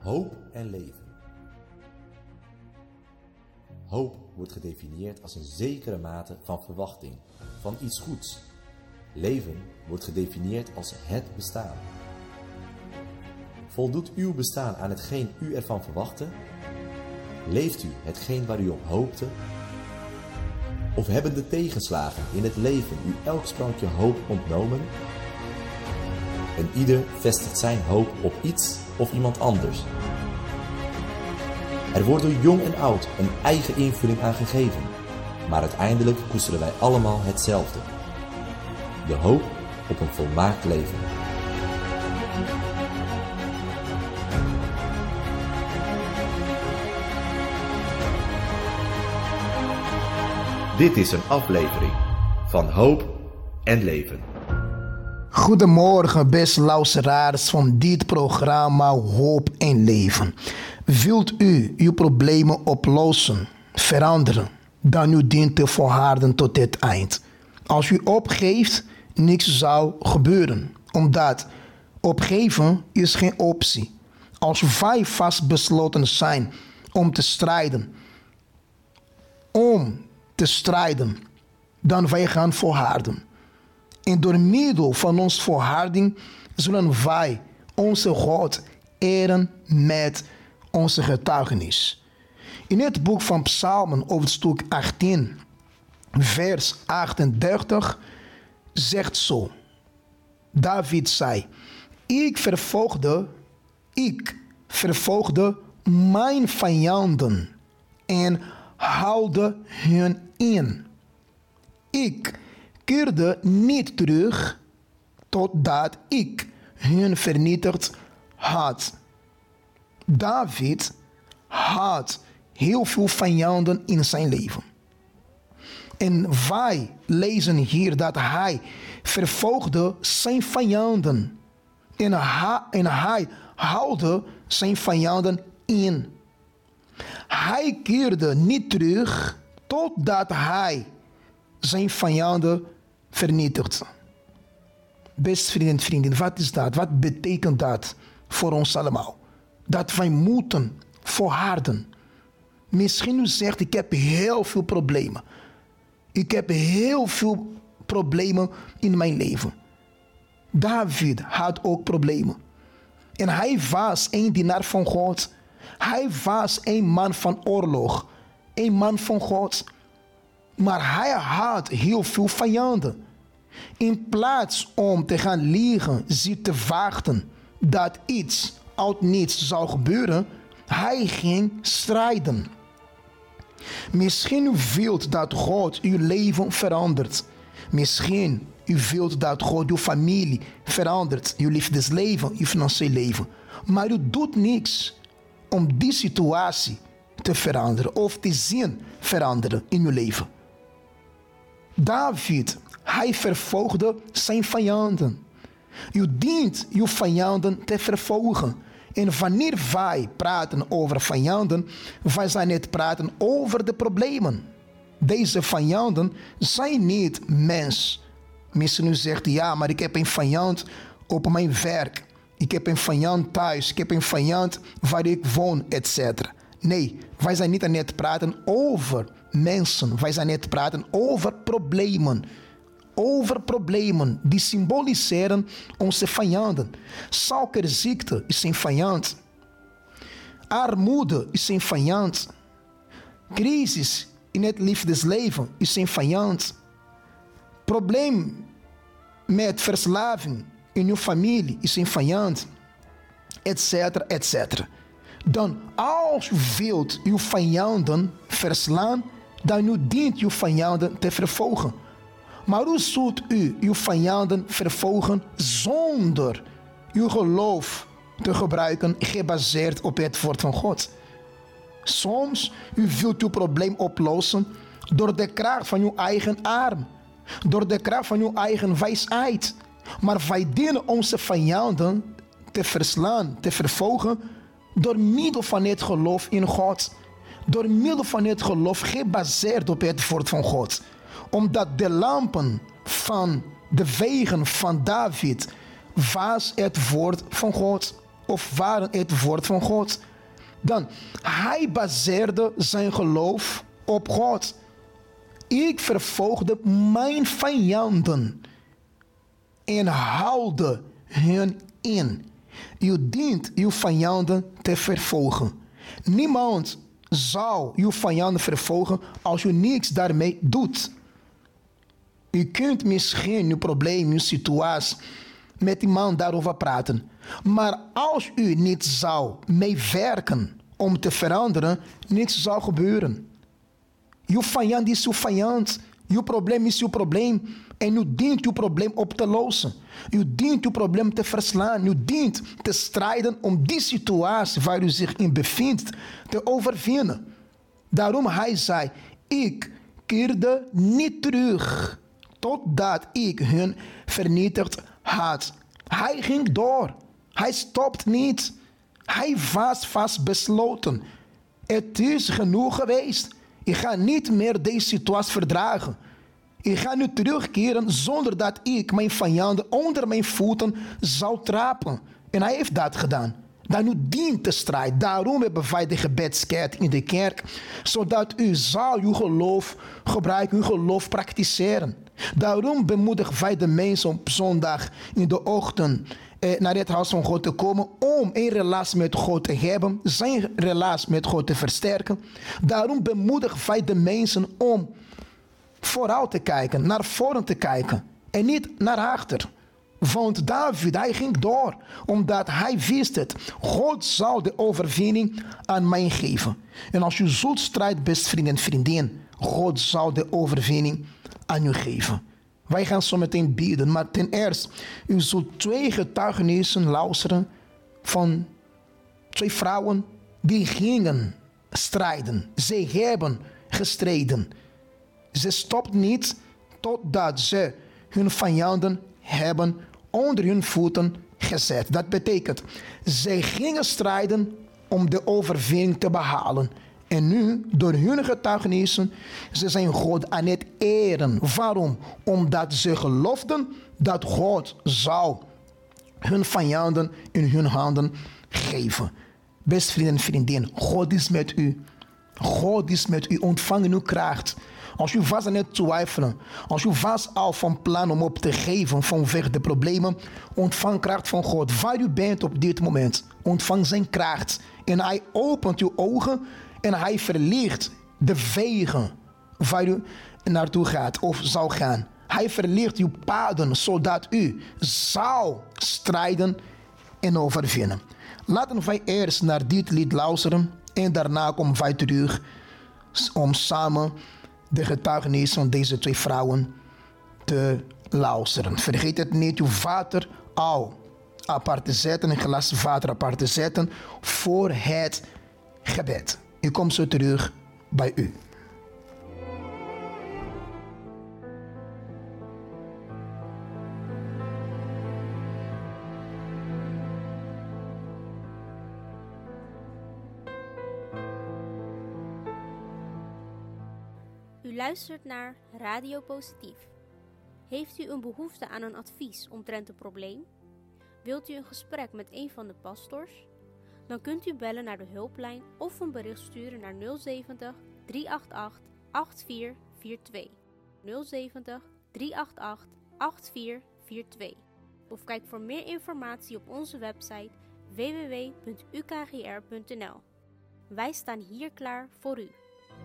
Hoop en leven. Hoop wordt gedefinieerd als een zekere mate van verwachting, van iets goeds. Leven wordt gedefinieerd als het bestaan. Voldoet uw bestaan aan hetgeen u ervan verwachtte? Leeft u hetgeen waar u op hoopte? Of hebben de tegenslagen in het leven u elk sprankje hoop ontnomen? En ieder vestigt zijn hoop op iets of iemand anders. Er wordt door jong en oud een eigen invulling aan gegeven, maar uiteindelijk koesteren wij allemaal hetzelfde: de hoop op een volmaakt leven. Dit is een aflevering van Hoop en Leven. Goedemorgen, beste luisteraars van dit programma Hoop en Leven. Wilt u uw problemen oplossen, veranderen, dan u dient te volharden tot het eind. Als u opgeeft, niks zal gebeuren, omdat opgeven is geen optie. Als wij vastbesloten zijn om te strijden, dan wij gaan volharden. En door middel van onze volharding zullen wij onze God eren met onze getuigenis. In het boek van Psalmen, hoofdstuk 18, vers 38, zegt zo: David zei: Ik vervolgde mijn vijanden en haalde hun in. Ik keerde niet terug totdat ik hun vernietigd had. David had heel veel vijanden in zijn leven. En wij lezen hier dat hij vervolgde zijn vijanden. En hij haalde zijn vijanden in. Hij keerde niet terug totdat hij zijn vijanden vernietigt. Beste vrienden en vrienden, wat is dat? Wat betekent dat voor ons allemaal? Dat wij moeten volharden. Misschien u zegt: ik heb heel veel problemen. Ik heb heel veel problemen in mijn leven. David had ook problemen. En hij was een dienaar van God. Hij was een man van oorlog. Een man van God. Maar hij had heel veel vijanden. In plaats om te gaan liegen, te wachten dat iets uit niets zou gebeuren, hij ging strijden. Misschien u wilt dat God uw leven verandert. Misschien u wilt dat God uw familie verandert, uw liefdesleven, uw financieel leven. Maar u doet niks om die situatie te veranderen of te zien veranderen in uw leven. David, hij vervolgde zijn vijanden. U dient uw vijanden te vervolgen. En wanneer wij praten over vijanden, wij zijn niet praten over de problemen. Deze vijanden zijn niet mens. Misschien u zegt: ja, maar ik heb een vijand op mijn werk. Ik heb een vijand thuis. Ik heb een vijand waar ik woon, etc. Nee, wij zijn niet aan het praten over mensen. Wij zijn het praten over problemen. Over problemen die symboliseren onze vijanden. Suikerziekte is een vijand. Armoede is een vijand. Crisis in het liefdesleven is een vijand. Probleem met verslaving in uw familie is een vijand. Etcetera, etcetera. Dan als u wilt uw vijanden verslaan, dan u dient uw vijanden te vervolgen. Maar hoe zult u uw vijanden vervolgen zonder uw geloof te gebruiken gebaseerd op het woord van God? Soms u wilt uw probleem oplossen door de kracht van uw eigen arm, door de kracht van uw eigen wijsheid. Maar wij dienen onze vijanden te verslaan, te vervolgen door middel van het geloof in God. Door middel van het geloof gebaseerd op het woord van God. Omdat de lampen van de wegen van David was het woord van God. of waren het woord van God. Dan, hij baseerde zijn geloof op God. Ik vervolgde mijn vijanden en haalde hen in. U dient uw vijanden te vervolgen. Niemand zal uw vijanden vervolgen als u niets daarmee doet. U kunt misschien uw probleem, uw situatie met iemand daarover praten. Maar als u niet zou meewerken om te veranderen, niets zal gebeuren. Uw vijand is uw vijand. Uw probleem is uw probleem. En u dient uw probleem op te lossen. U dient uw probleem te verslaan. U dient te strijden om die situatie waar u zich in bevindt te overwinnen. Daarom hij zei, ik keerde niet terug totdat ik hun vernietigd had. Hij ging door. Hij stopt niet. Hij was vastbesloten. Het is genoeg geweest. Ik ga niet meer deze situatie verdragen. Ik ga nu terugkeren zonder dat ik mijn vijanden onder mijn voeten zou trappen. En hij heeft dat gedaan. Dan u dient te strijden. Daarom hebben wij de gebedskert in de kerk. Zodat u zal uw geloof gebruiken, uw geloof praktiseren. Daarom bemoedigen wij de mensen op zondag in de ochtend naar het huis van God te komen om een relatie met God te hebben, zijn relatie met God te versterken. Daarom bemoedigen wij de mensen om vooruit te kijken, naar voren te kijken en niet naar achter. Want David, hij ging door, omdat hij wist het. God zal de overwinning aan mij geven. En als u zult strijden, best vriend en vriendin, God zal de overwinning aan u geven. Wij gaan zo meteen bidden, maar ten eerste, u zult 2 getuigenissen luisteren van 2 vrouwen die gingen strijden. Ze hebben gestreden. Ze stopt niet totdat ze hun vijanden hebben onder hun voeten gezet. Dat betekent, ze gingen strijden om de overwinning te behalen. En nu, door hun getuigenissen, ze zijn God aan het eren. Waarom? Omdat ze geloofden dat God zou hun vijanden in hun handen geven. Beste vrienden en vriendinnen, God is met u. God is met u. Ontvang uw kracht. Als u was aan het twijfelen, als u was al van plan om op te geven vanwege de problemen, ontvang kracht van God. Waar u bent op dit moment, ontvang zijn kracht. En hij opent uw ogen en hij verlicht de wegen waar u naartoe gaat of zal gaan. Hij verlicht uw paden, zodat u zal strijden en overwinnen. Laten wij eerst naar dit lied luisteren en daarna komen wij terug om samen de getuigenis van deze 2 vrouwen te luisteren. Vergeet het niet, uw water al apart te zetten, een glas water apart te zetten voor het gebed. Ik kom zo terug bij u. U luistert naar Radio Positief. Heeft u een behoefte aan een advies omtrent een probleem? Wilt u een gesprek met een van de pastors? Dan kunt u bellen naar de hulplijn of een bericht sturen naar 070 388 8442. 070 388 8442. Of kijk voor meer informatie op onze website www.ukgr.nl. Wij staan hier klaar voor u.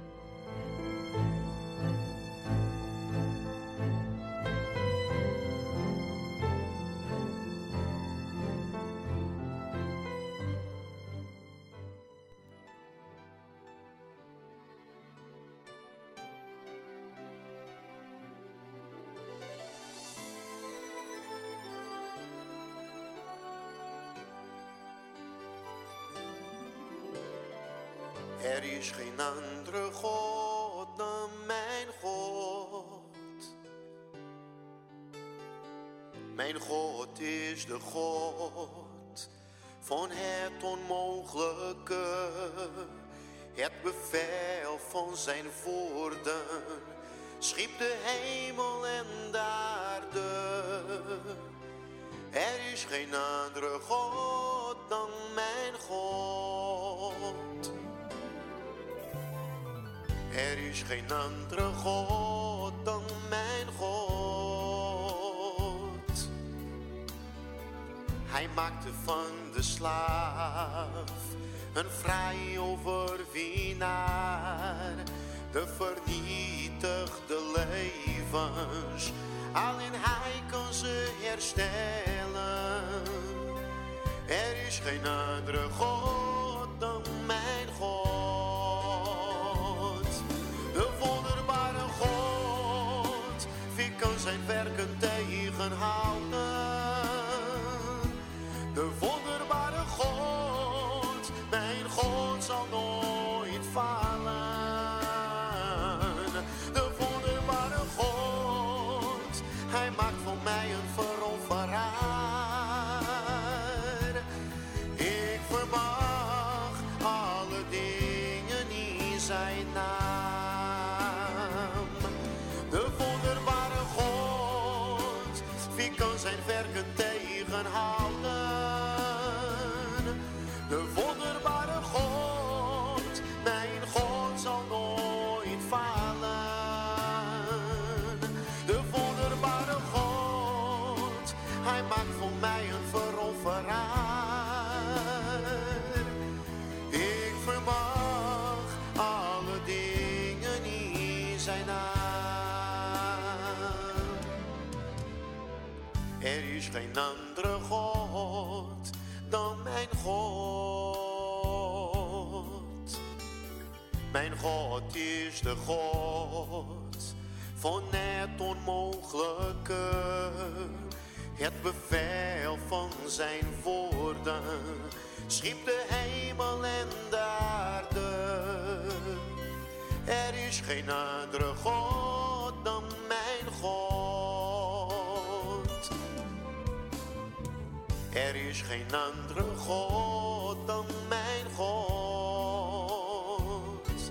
Er is geen andere God dan mijn God. Mijn God is de God van het onmogelijke. Het bevel van zijn woorden schiep de hemel en de aarde. Er is geen andere God dan mijn God. Er is geen andere God dan mijn God. Hij maakte van de slaaf een vrij overwinnaar. De vernietigde levens, alleen hij kan ze herstellen. Er is geen andere God dan mijn God. De wonderbare God, wie kan zijn werken tegenhouden? De wonderbare God, mijn God zal nooit falen. De wonderbare God, hij maakt van mij een veroveraar. Ik vermag alle dingen in zijn naam. De wonderbare God, wie kan zijn werken tegenhouden? De wonderbare God, mijn God zal nooit falen. De wonderbare God, hij maakt voor mij een veroveraar. Ik vermag alle dingen in zijn naam. Er is geen andere God dan mijn God. Mijn God is de God van het onmogelijke. Het bevel van zijn woorden schiep de hemel en de aarde. Er is geen andere God dan mijn God. Er is geen andere God dan mijn God.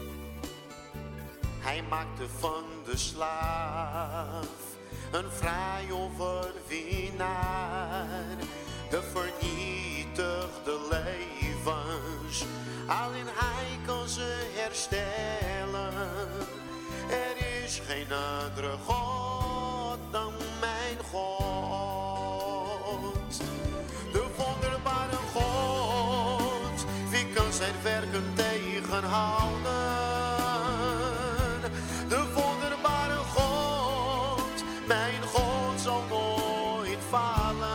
Hij maakte van de slaaf een vrij overwinnaar. De vernietigde levens, alleen hij kan ze herstellen. Er is geen andere God dan mijn God. De wonderbare God, wie kan zijn werken tegenhouden? De wonderbare God, mijn God zal nooit falen.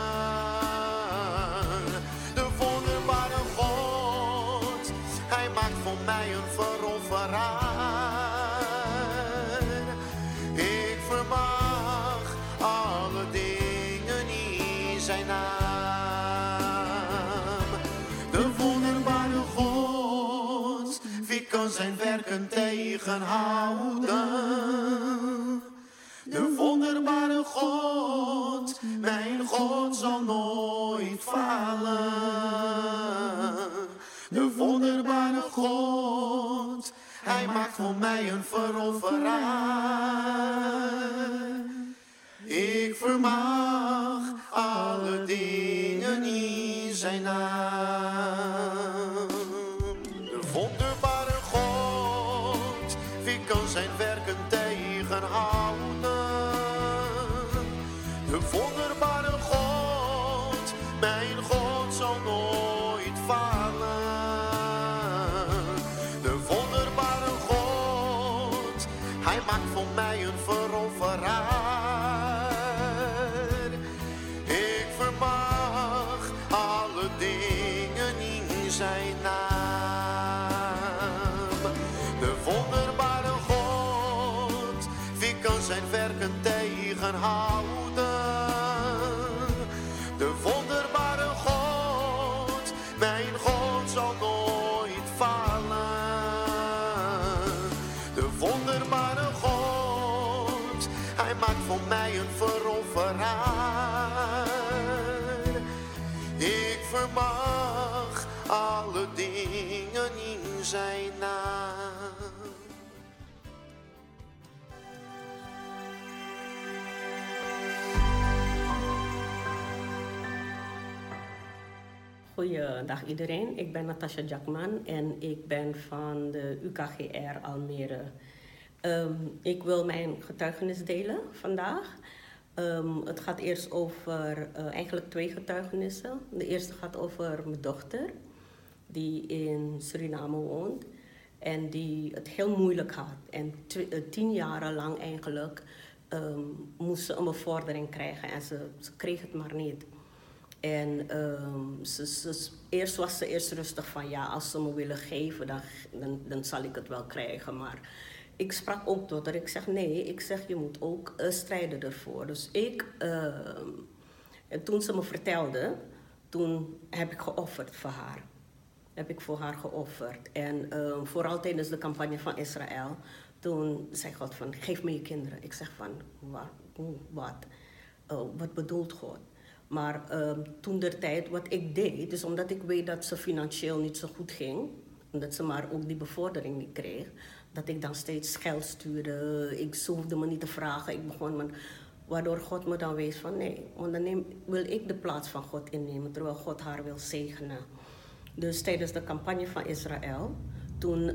De wonderbare God, hij maakt voor mij een veroveraar. Ik vermag alle dingen in zijn naam. De wonderbare God, wie kan zijn werken tegenhouden? De wonderbare God, mijn God zal nooit falen. De wonderbare God, hij maakt voor mij een veroveraar. Ik vermag alle dingen in zijn naam. De wonderbare God, wie kan zijn werken tegenhouden? De wonderbare God, mijn God zal nooit falen. De wonderbare God, hij maakt voor mij een veroveraar. Ik vermag alle dingen in zijn naam. De wonderbare God, wie kan zijn werken tegenhouden? De wonderbare God, mijn God zal nooit falen. De wonderbare God, hij maakt voor mij een veroveraar. Ik vermag alle dingen in zijn naam. Goeiedag iedereen, ik ben Natasha Jackman en ik ben van de UKGR Almere. Ik wil mijn getuigenis delen vandaag. Het gaat eerst over eigenlijk 2 getuigenissen. De eerste gaat over mijn dochter, die in Suriname woont en die het heel moeilijk had. En 10 jaren lang eigenlijk moest ze een bevordering krijgen en ze kreeg het maar niet. En eerst was ze rustig van ja, als ze me willen geven, dan zal ik het wel krijgen. Maar ik sprak ook tot haar. Ik zeg nee, ik zeg je moet ook strijden ervoor. Dus en toen ze me vertelde, toen heb ik geofferd voor haar. Heb ik voor haar geofferd. En vooral tijdens de campagne van Israël, toen zei God van geef me je kinderen. Ik zeg van wat bedoelt God? Maar toen der tijd, wat ik deed, dus omdat ik weet dat ze financieel niet zo goed ging, omdat ze maar ook die bevordering niet kreeg, dat ik dan steeds geld stuurde. Ze hoefde me niet te vragen. Ik begon waardoor God me dan wees van nee, want dan wil ik de plaats van God innemen, terwijl God haar wil zegenen. Dus tijdens de campagne van Israël, toen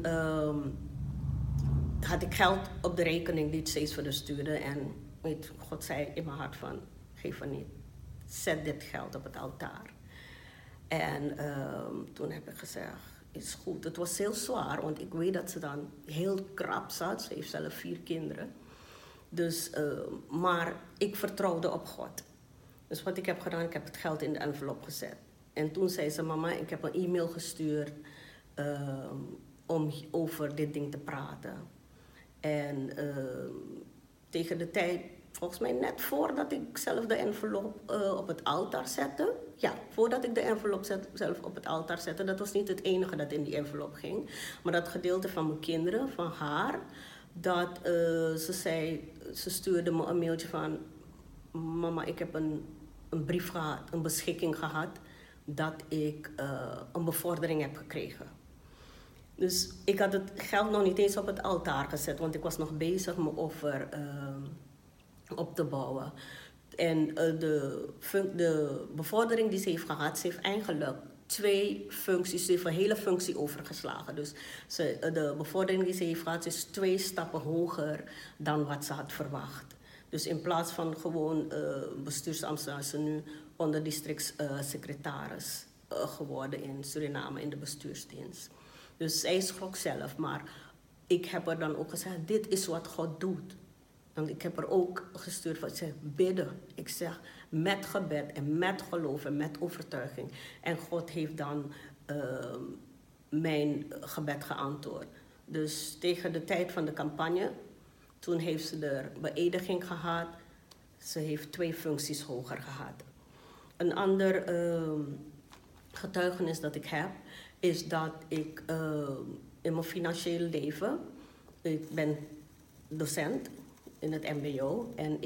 had ik geld op de rekening die ik steeds voor haar stuurde. En God zei in mijn hart van, geef er niet. Zet dit geld op het altaar. En toen heb ik gezegd, is goed. Het was heel zwaar, want ik weet dat ze dan heel krap zat. Ze heeft zelf 4 kinderen. Dus, maar ik vertrouwde op God. Dus wat ik heb gedaan, ik heb het geld in de envelop gezet. En toen zei ze, mama, ik heb een e-mail gestuurd om over dit ding te praten. En tegen de tijd, volgens mij net voordat ik zelf de envelop op het altaar zette. Ja, voordat ik de envelop zelf op het altaar zette. Dat was niet het enige dat in die envelop ging. Maar dat gedeelte van mijn kinderen, van haar. Dat ze stuurde me een mailtje van, mama, ik heb een brief gehad, een beschikking gehad, dat ik een bevordering heb gekregen. Dus ik had het geld nog niet eens op het altaar gezet, want ik was nog bezig mijn offer op te bouwen. En de bevordering die ze heeft gehad, ze heeft eigenlijk 2 functies, ze heeft een hele functie overgeslagen. Dus de bevordering die ze heeft gehad, is 2 stappen hoger dan wat ze had verwacht. Dus in plaats van gewoon bestuursambt, is ze nu onderdistrictssecretaris geworden in Suriname in de bestuursdienst. Dus zij schrok zelf, maar ik heb er dan ook gezegd, dit is wat God doet. En ik heb er ook gestuurd van, ik zeg, bidden. Ik zeg, met gebed en met geloof en met overtuiging. En God heeft dan mijn gebed geantwoord. Dus tegen de tijd van de campagne, toen heeft ze de beëdiging gehad. Ze heeft 2 functies hoger gehad. Een ander getuigenis dat ik heb, is dat ik in mijn financiële leven, ik ben docent in het mbo en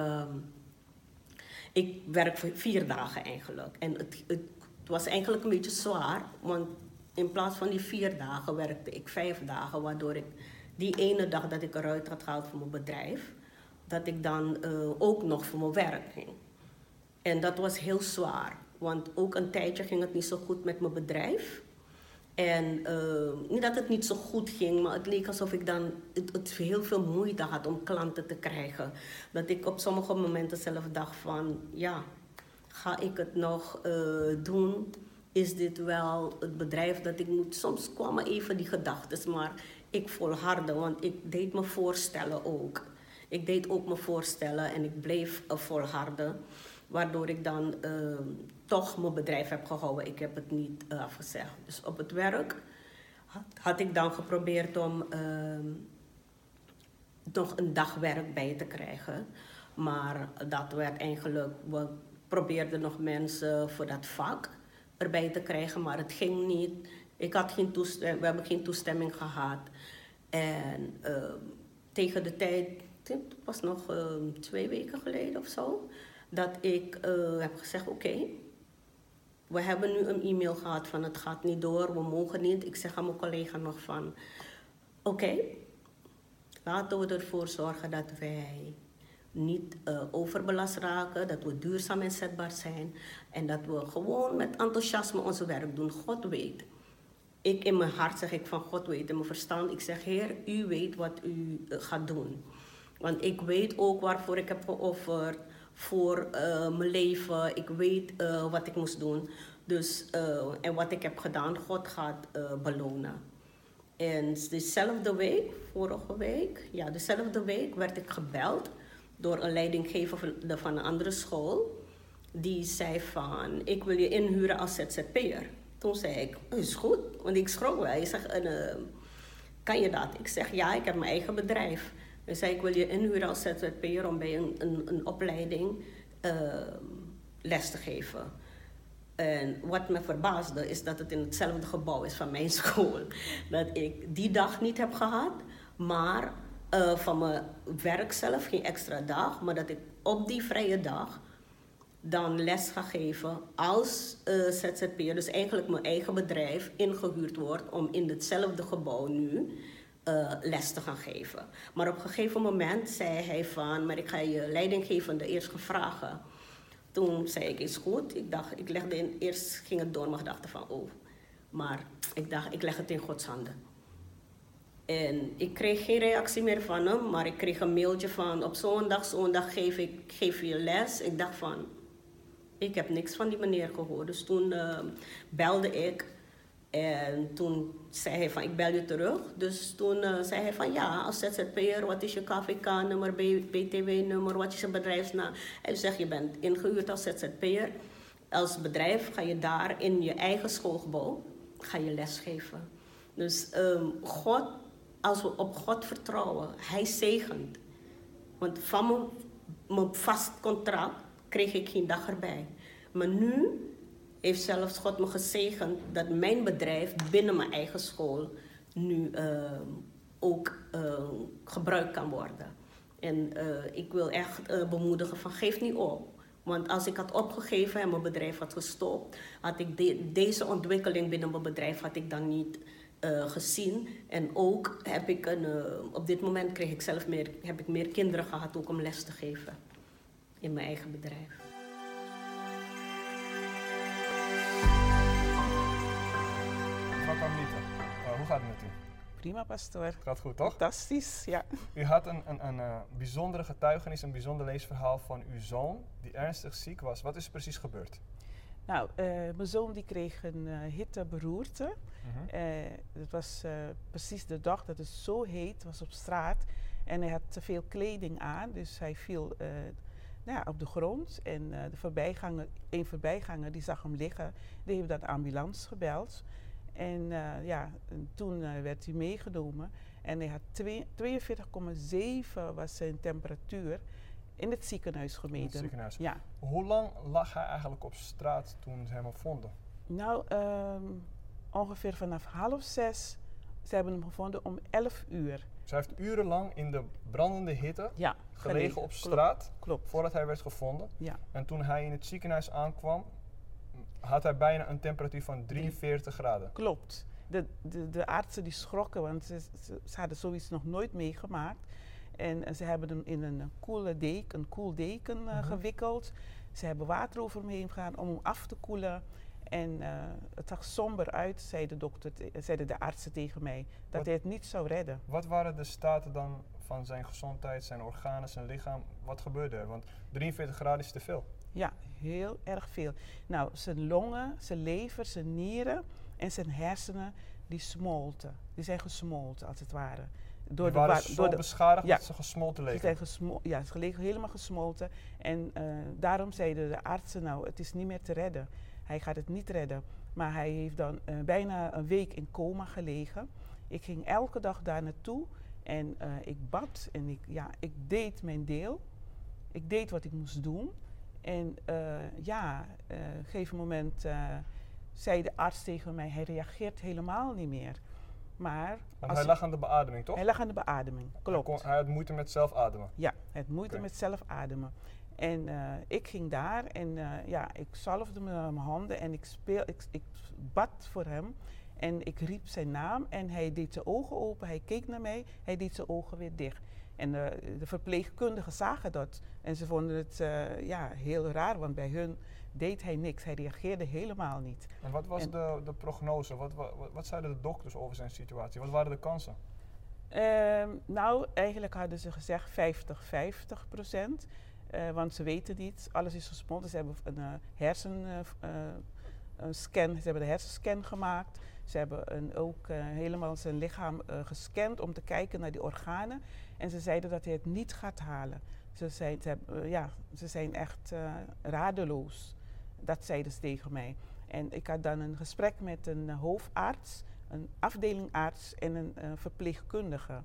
ik werk voor 4 dagen eigenlijk. En het was eigenlijk een beetje zwaar, want in plaats van die 4 dagen werkte ik 5 dagen, waardoor ik die ene dag dat ik eruit had gehaald voor mijn bedrijf, dat ik dan ook nog voor mijn werk ging. En dat was heel zwaar, want ook een tijdje ging het niet zo goed met mijn bedrijf. En niet dat het niet zo goed ging, maar het leek alsof ik dan het heel veel moeite had om klanten te krijgen. Dat ik op sommige momenten zelf dacht van, ja, ga ik het nog doen? Is dit wel het bedrijf dat ik moet? Soms kwamen even die gedachten, maar ik volhardde, want ik deed me voorstellen ook. Ik deed ook me voorstellen en ik bleef volharden. Waardoor ik dan toch mijn bedrijf heb gehouden. Ik heb het niet afgezegd. Dus op het werk had ik dan geprobeerd om nog een dag werk bij te krijgen. Maar dat werd eigenlijk, we probeerden nog mensen voor dat vak erbij te krijgen, maar het ging niet. We hebben geen toestemming gehad. En tegen de tijd, het was nog 2 weken geleden of zo, dat ik heb gezegd, oké, we hebben nu een e-mail gehad van het gaat niet door, we mogen niet. Ik zeg aan mijn collega nog van, oké, laten we ervoor zorgen dat wij niet overbelast raken, dat we duurzaam inzetbaar zijn en dat we gewoon met enthousiasme onze werk doen. God weet. Ik in mijn hart zeg ik van God weet, in mijn verstand, ik zeg Heer, u weet wat u gaat doen. Want ik weet ook waarvoor ik heb geofferd, voor mijn leven. Ik weet wat ik moest doen. Dus, en wat ik heb gedaan, God gaat belonen. En dezelfde week, vorige week, ja, dezelfde week werd ik gebeld door een leidinggever van een andere school. Die zei van, ik wil je inhuren als ZZP'er. Toen zei ik, is goed, want ik schrok wel. Je zegt, kan je dat? Ik zeg, ja, ik heb mijn eigen bedrijf. Hij zei, ik wil je inhuren als ZZP'er om bij een opleiding les te geven. En wat me verbaasde is dat het in hetzelfde gebouw is van mijn school. Dat ik die dag niet heb gehad, maar van mijn werk zelf geen extra dag. Maar dat ik op die vrije dag dan les ga geven als ZZP'er. Dus eigenlijk mijn eigen bedrijf ingehuurd wordt om in hetzelfde gebouw nu les te gaan geven. Maar op een gegeven moment zei hij van, maar ik ga je leidinggevende eerst gaan vragen. Toen zei ik, is goed. Ik dacht, ik legde in, eerst ging het door mijn gedachten van, oh. Maar ik dacht, ik leg het in Gods handen. En ik kreeg geen reactie meer van hem, maar ik kreeg een mailtje van, op zo'n dag geef je les. Ik dacht van, ik heb niks van die meneer gehoord. Dus toen belde ik en toen zei hij van, ik bel je terug. Dus toen zei hij van, ja, als ZZP'er, wat is je KVK-nummer, BTW-nummer, wat is je bedrijfsnaam? Hij zegt, je bent ingehuurd als ZZP'er. Als bedrijf ga je daar in je eigen schoolgebouw, ga je lesgeven. Dus God, als we op God vertrouwen, hij zegent. Want van mijn vast contract kreeg ik geen dag erbij. Maar nu heeft zelfs God me gezegend dat mijn bedrijf binnen mijn eigen school nu ook gebruikt kan worden. En ik wil echt bemoedigen van geef niet op. Want als ik had opgegeven en mijn bedrijf had gestopt, had ik deze ontwikkeling binnen mijn bedrijf had ik dan niet gezien. En ook heb ik op dit moment kreeg ik zelf meer kinderen gehad ook om les te geven in mijn eigen bedrijf. Mevrouw Carmelita, hoe gaat het met u? Prima, pastoor. Gaat goed, toch? Fantastisch, ja. U had een bijzondere getuigenis, een bijzonder leesverhaal van uw zoon die ernstig ziek was. Wat is er precies gebeurd? Nou, mijn zoon die kreeg een hitteberoerte. Het was precies de dag dat het zo heet was op straat. En hij had te veel kleding aan, dus hij viel op de grond. En een voorbijganger die zag hem liggen, die heeft dan de ambulance gebeld. En toen werd hij meegenomen en hij had 42,7 was zijn temperatuur in het ziekenhuis gemeten. In het ziekenhuis. Ja. Hoe lang lag hij eigenlijk op straat toen ze hem vonden? Nou, ongeveer vanaf 5:30. Ze hebben hem gevonden om 11 uur. Dus hij heeft urenlang in de brandende hitte gelegen op straat. Klopt. Voordat hij werd gevonden. Ja. En toen hij in het ziekenhuis aankwam, had hij bijna een temperatuur van 43 graden. Klopt. De artsen die schrokken, want ze hadden zoiets nog nooit meegemaakt. En ze hebben hem in een koel deken gewikkeld. Ze hebben water over hem heen gegaan om hem af te koelen. En het zag somber uit, zeiden de artsen tegen mij, dat hij het niet zou redden. Wat waren de staten dan van zijn gezondheid, zijn organen, zijn lichaam? Wat gebeurde er? Want 43 graden is te veel. Ja, heel erg veel. Nou, zijn longen, zijn lever, zijn nieren en zijn hersenen, die smolten. Die zijn gesmolten, als het ware. Die waren zo beschadigd dat ze gesmolten leken? Ze leken helemaal gesmolten. En daarom zeiden de artsen, nou, het is niet meer te redden. Hij gaat het niet redden. Maar hij heeft dan bijna een week in coma gelegen. Ik ging elke dag daar naartoe en ik bad en ik deed mijn deel. Ik deed wat ik moest doen. En op een gegeven moment zei de arts tegen mij, hij reageert helemaal niet meer. Maar hij lag aan de beademing, toch? Hij lag aan de beademing, klopt. Hij had moeite met zelf ademen? Ja, hij had moeite met zelf ademen. En ik ging daar en ik zalfde mijn handen en ik bad voor hem. En ik riep zijn naam en hij deed zijn ogen open, hij keek naar mij, hij deed zijn ogen weer dicht. En de verpleegkundigen zagen dat. En ze vonden het heel raar, want bij hun deed hij niks. Hij reageerde helemaal niet. En wat was de prognose? Wat zeiden de dokters over zijn situatie? Wat waren de kansen? Eigenlijk hadden ze gezegd 50-50%. Want ze weten niet, alles is gesmolten. Ze hebben een hersenscan, ze hebben de hersenscan gemaakt. Ze hebben ook helemaal zijn lichaam gescand om te kijken naar die organen. En ze zeiden dat hij het niet gaat halen. Ze zijn echt radeloos. Dat zeiden ze tegen mij. En ik had dan een gesprek met een hoofdarts, een afdelingarts en een verpleegkundige.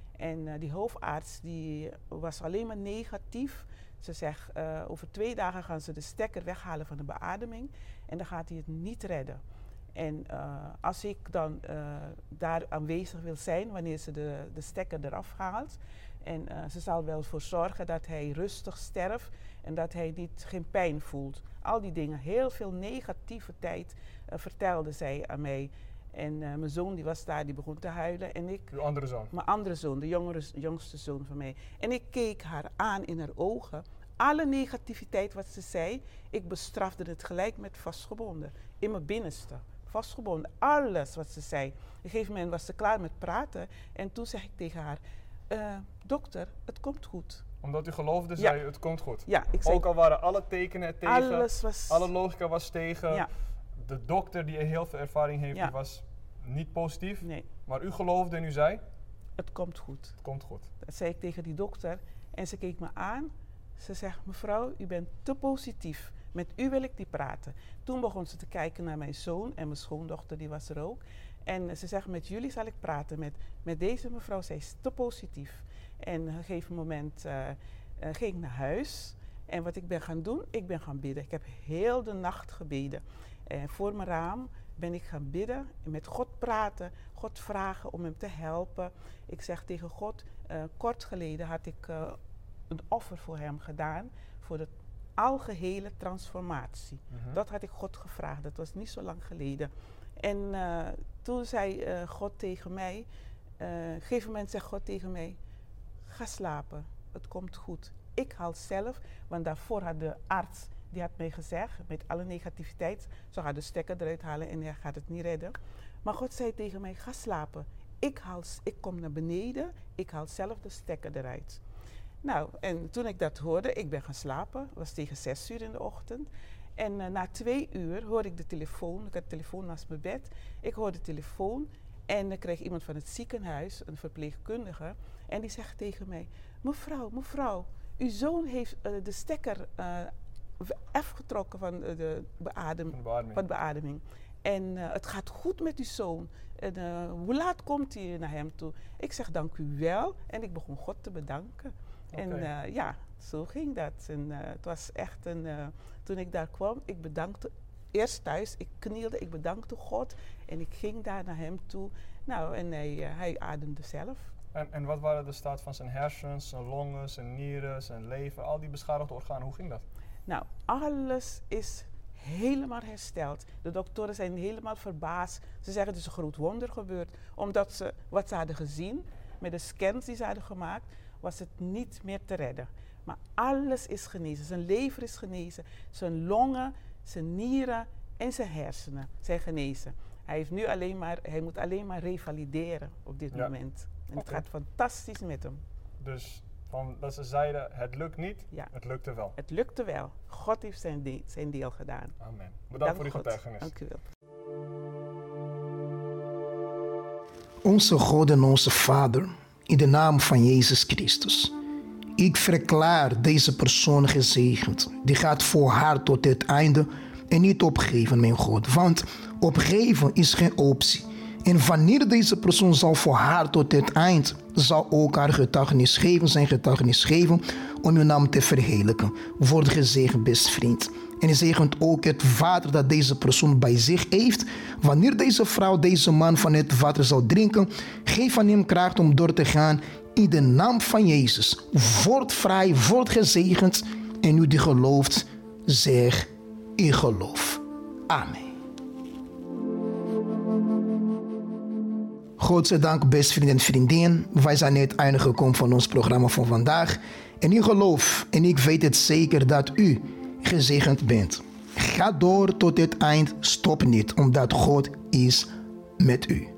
En die hoofdarts die was alleen maar negatief. Ze zegt, over 2 dagen gaan ze de stekker weghalen van de beademing en dan gaat hij het niet redden. En als ik dan daar aanwezig wil zijn wanneer ze de stekker eraf haalt, en ze zal wel voor zorgen dat hij rustig sterft en dat hij geen pijn voelt. Al die dingen, heel veel negativiteit vertelde zij aan mij. En mijn zoon die was daar, die begon te huilen. En ik, uw andere zoon? Mijn andere zoon, de jongste zoon van mij. En ik keek haar aan in haar ogen. Alle negativiteit wat ze zei, ik bestrafde het gelijk met vastgebonden. In mijn binnenste, vastgebonden. Alles wat ze zei. Op een gegeven moment was ze klaar met praten. En toen zeg ik tegen haar, dokter, het komt goed. Omdat u geloofde, zei u, het komt goed? Ja, ik zei, ook al waren alle tekenen tegen, alle logica was tegen. Ja. De dokter die heel veel ervaring heeft, die was niet positief. Nee. Maar u geloofde en u zei? Het komt goed. Het komt goed. Dat zei ik tegen die dokter. En ze keek me aan. Ze zegt, mevrouw, u bent te positief. Met u wil ik niet praten. Toen begon ze te kijken naar mijn zoon en mijn schoondochter, die was er ook. En ze zegt, met jullie zal ik praten. Met deze mevrouw, zij is te positief. En op een gegeven moment ging ik naar huis. En wat ik ben gaan doen, ik ben gaan bidden. Ik heb heel de nacht gebeden. Voor mijn raam ben ik gaan bidden en met God praten, God vragen om hem te helpen. Ik zeg tegen God, kort geleden had ik een offer voor hem gedaan, voor de algehele transformatie. Dat had ik God gevraagd, dat was niet zo lang geleden. En toen zei God tegen mij, op een gegeven moment zegt God tegen mij, ga slapen, het komt goed. Ik haal zelf, want daarvoor had de arts, die had mij gezegd, met alle negativiteit, ze gaat de stekker eruit halen en hij gaat het niet redden. Maar God zei tegen mij, ga slapen. Ik kom naar beneden, ik haal zelf de stekker eruit. Nou, en toen ik dat hoorde, ik ben gaan slapen, het was tegen 6 uur in de ochtend. En na 2 uur hoorde ik de telefoon, ik had de telefoon naast mijn bed. Ik hoorde de telefoon en dan kreeg iemand van het ziekenhuis, een verpleegkundige, en die zegt tegen mij, mevrouw, uw zoon heeft de stekker afgetrokken van de beademing. En het gaat goed met uw zoon. En, hoe laat komt hij naar hem toe? Ik zeg dank u wel. En ik begon God te bedanken. Okay. En zo ging dat. En het was echt toen ik daar kwam, ik bedankte eerst thuis. Ik knielde, ik bedankte God. En ik ging daar naar hem toe. Nou, en hij ademde zelf. En wat waren de staat van zijn hersens, zijn longen, zijn nieren, zijn lever, al die beschadigde organen? Hoe ging dat? Nou, alles is helemaal hersteld. De doktoren zijn helemaal verbaasd. Ze zeggen het is een groot wonder gebeurd. Omdat wat ze hadden gezien, met de scans die ze hadden gemaakt, was het niet meer te redden. Maar alles is genezen. Zijn lever is genezen, zijn longen, zijn nieren en zijn hersenen zijn genezen. Hij moet alleen maar revalideren op dit moment. En het gaat fantastisch met hem. Dus dat ze zeiden, het lukt niet, het lukte wel. Het lukte wel. God heeft zijn deel gedaan. Amen. Bedankt voor uw getuigenis. Dank u wel. Onze God en onze Vader, in de naam van Jezus Christus. Ik verklaar deze persoon gezegend. Die gaat volharden tot het einde en niet opgeven, mijn God. Want opgeven is geen optie. En wanneer deze persoon zal volharden tot het eind, zal ook haar getuigenis geven, zijn getuigenis geven, om uw naam te verheerlijken. Word gezegend, beste vriend. En hij zegent ook het water dat deze persoon bij zich heeft. Wanneer deze vrouw, deze man van het water zal drinken, geef aan hem kracht om door te gaan. In de naam van Jezus. Word vrij, word gezegend. En u die gelooft, zeg, ik geloof. Amen. Godzijdank, beste vrienden en vriendin. Wij zijn net einde gekomen van ons programma van vandaag. En ik geloof en ik weet het zeker dat u gezegend bent. Ga door tot het eind. Stop niet, omdat God is met u.